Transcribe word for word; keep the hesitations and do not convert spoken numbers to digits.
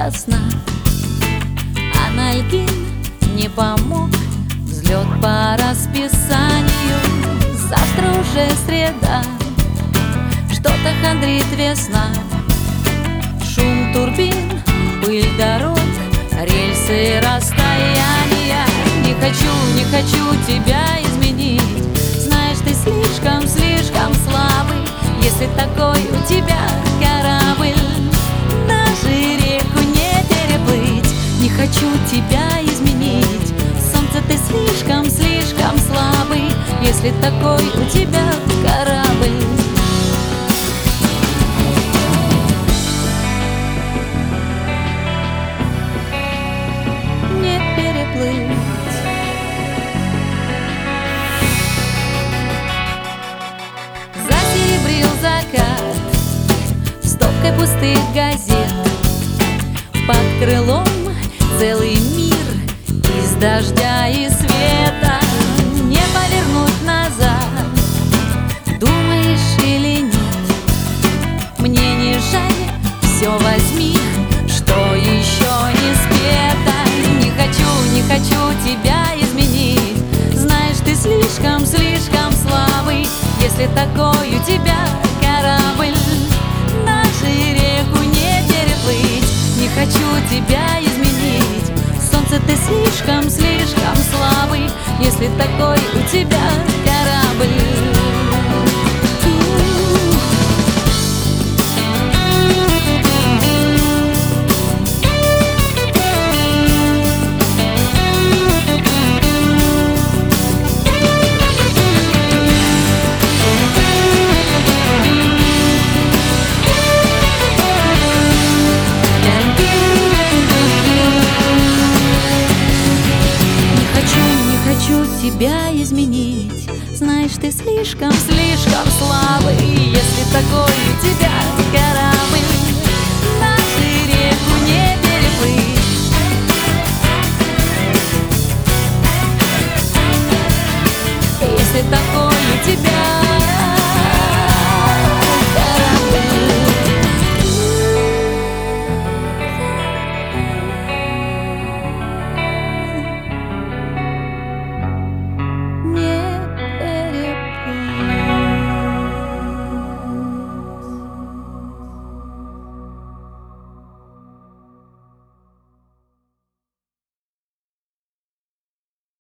до сна. Анальгин не помог, взлет по расписанию. Завтра уже среда, что-то хандрит весна. Шум турбин, пыль дорог, рельсы расстояния. Не хочу, не хочу тебя изменить. Знаешь, ты слишком, слишком слабый. Если такой у тебя корабль, даже реку не переплыть. Не хочу тебя изменить. Солнце, ты слишком, слишком слабый. Если такой у тебя корабль. Не переплыть. Засеребрил закат стопкой пустых газет. Под крылом целый мир из дождя и света. Не повернуть назад, думаешь или нет? Мне не жаль, все возьми, что еще не спето. Не хочу, не хочу тебя изменить. Знаешь, ты слишком, слишком слабый. Если такой у тебя корабль, даже реку не переплыть. Не хочу тебя изменить. Солнце, ты слишком, слишком слабый. Если такой у тебя корабль. Хочу тебя изменить. Знаешь, ты слишком, слишком слабый. Если такой у тебя корабль, даже реку не переплыть. Если такой у тебя